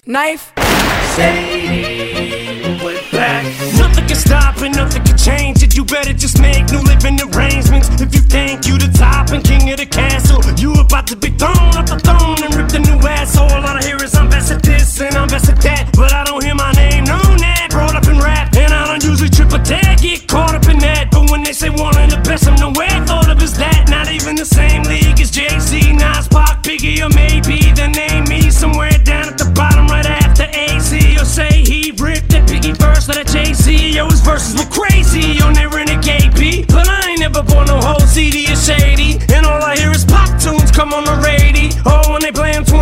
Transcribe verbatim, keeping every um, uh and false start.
Knife. Sadie, we're back. Nothing can stop it, nothing can change it. You better just make new living arrangements. If you think you the top and king of the castle, you about to be thrown off the throne and ripped a new asshole. All I hear is I'm best at this and I'm best at that, but I don't hear my name known that. Brought up in rap, and I don't usually trip a tag, get caught up in that. But when they say one of the best, I'm nowhere thought of as that. Not even the same league as Jay-Z, Nas, Pac, Biggie, or maybe they name me somewhere down at the bottom right after A Z. Or say he ripped that Biggie verse or that Jay-Z. Yo, his verses were crazy on that Renegade beat, but I ain't never bought no whole C D of Shady, and all I hear is pop tunes come on the radio. Oh, when they play them